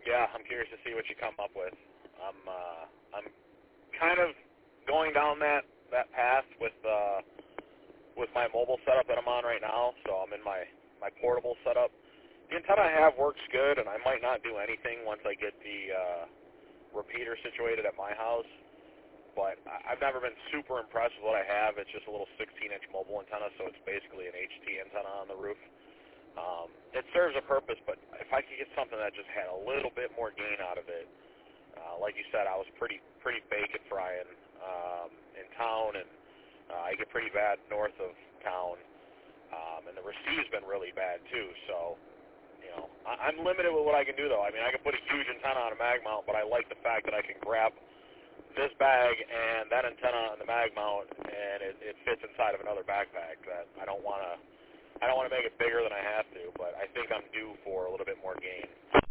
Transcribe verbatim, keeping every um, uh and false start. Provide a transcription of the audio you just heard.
Yeah, I'm curious to see what you come up with. I'm uh, I'm kind of going down that, that path with uh, with my mobile setup that I'm on right now. So I'm in my, my portable setup. The antenna I have works good, and I might not do anything once I get the uh, repeater situated at my house. But I've never been super impressed with what I have. It's just a little sixteen inch mobile antenna, so it's basically an H T antenna on the roof. Um, it serves a purpose, but if I could get something that just had a little bit more gain out of it, uh, like you said, I was pretty pretty bacon frying um, in town, and uh, I get pretty bad north of town, um, and the receive's been really bad too. So, you know, I, I'm limited with what I can do, though. I mean, I can put a huge antenna on a mag mount, but I like the fact that I can grab this bag and that antenna on the mag mount, and it, it fits inside of another backpack. That I don't want to, I don't want to make it bigger than I have to, but I think I'm due for a little bit more gain.